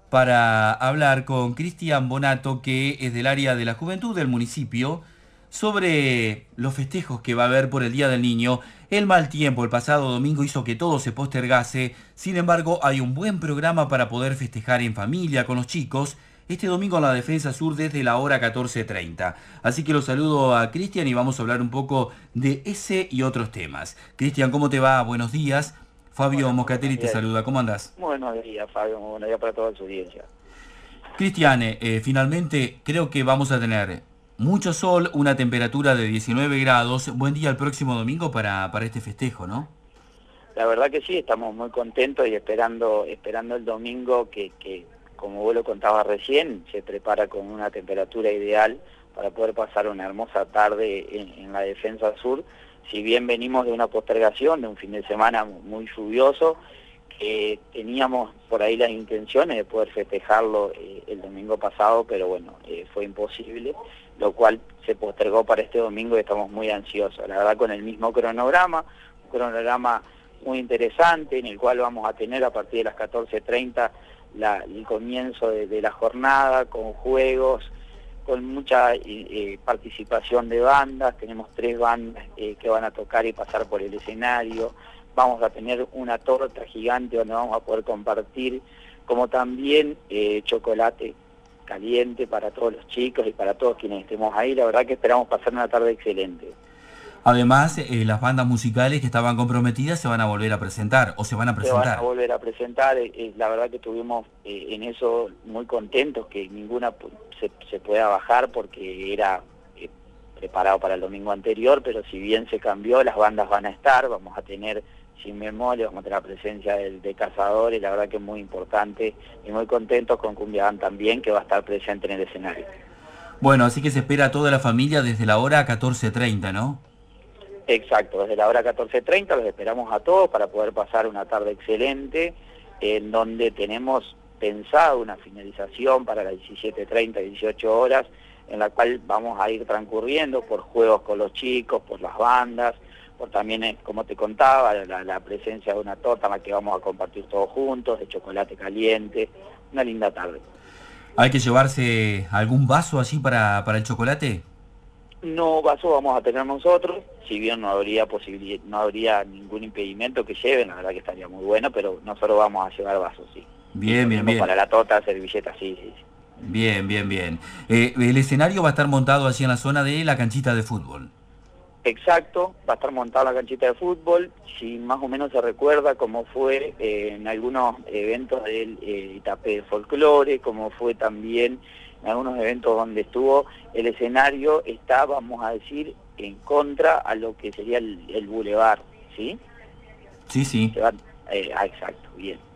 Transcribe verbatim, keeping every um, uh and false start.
para hablar con Cristian Bonato, que es del área de la juventud del municipio, sobre los festejos que va a haber por el Día del Niño. El mal tiempo el pasado domingo hizo que todo se postergase, sin embargo hay un buen programa para poder festejar en familia con los chicos este domingo en la Defensa Sur desde la hora catorce treinta. Así que lo saludo a Cristian y vamos a hablar un poco de ese y otros temas. Cristian, ¿cómo te va? Buenos días. Fabio Hola, muy Moscatelli buenos te días. saluda. ¿Cómo andás? Buenos días, Fabio. Muy buenos días para toda su audiencia. Cristian, eh, eh, finalmente creo que vamos a tener mucho sol, una temperatura de diecinueve grados. Buen día el próximo domingo para, para este festejo, ¿no? La verdad que sí, estamos muy contentos y esperando esperando el domingo que, que, como vos lo contabas recién, se prepara con una temperatura ideal para poder pasar una hermosa tarde en, en la Defensa Sur. Si bien venimos de una postergación, de un fin de semana muy lluvioso, que teníamos por ahí las intenciones de poder festejarlo eh, el domingo pasado, pero bueno, eh, fue imposible, lo cual se postergó para este domingo y estamos muy ansiosos. La verdad, con el mismo cronograma, un cronograma muy interesante en el cual vamos a tener a partir de las catorce treinta la, el comienzo de, de la jornada con juegos, con mucha eh, participación de bandas. Tenemos tres bandas eh, que van a tocar y pasar por el escenario. Vamos a tener una torta gigante donde vamos a poder compartir, como también eh, chocolate caliente para todos los chicos y para todos quienes estemos ahí. La verdad que esperamos pasar una tarde excelente. Además, eh, las bandas musicales que estaban comprometidas se van a volver a presentar o se van a Se van a presentar. volver a presentar, eh, eh, la verdad que estuvimos eh, en eso muy contentos, que ninguna se, se pueda bajar porque era eh, preparado para el domingo anterior, pero si bien se cambió, las bandas van a estar, vamos a tener Sin Memoria, vamos a tener la presencia del, de Cazadores, la verdad que es muy importante y muy contentos con Cumbiagán también, que va a estar presente en el escenario. Bueno, así que se espera a toda la familia desde la hora catorce treinta, ¿no? Exacto, desde la hora catorce treinta los esperamos a todos para poder pasar una tarde excelente, en donde tenemos pensado una finalización para las diecisiete treinta, dieciocho horas, en la cual vamos a ir transcurriendo por juegos con los chicos, por las bandas, por también, eh, como te contaba, la, la presencia de una torta en la que vamos a compartir todos juntos, de chocolate caliente, una linda tarde. ¿Hay que llevarse algún vaso así para, para el chocolate? No vaso vamos a tener nosotros, si bien no habría posibilidad, no habría ningún impedimento que lleven, la verdad que estaría muy bueno, pero nosotros vamos a llevar vasos, sí. Y lo Bien, bien, mismo bien. para la torta, servilletas, sí, sí, sí. Bien, bien, bien. Eh, el escenario va a estar montado allí en la zona de la canchita de fútbol. Exacto, va a estar montada la canchita de fútbol, si más o menos se recuerda cómo fue eh, en algunos eventos del eh, Itapé de Folclore, como fue también en algunos eventos donde estuvo el escenario, está, vamos a decir, en contra a lo que sería el, el bulevar, ¿sí? Sí, sí. Se va, eh, ah, exacto, bien.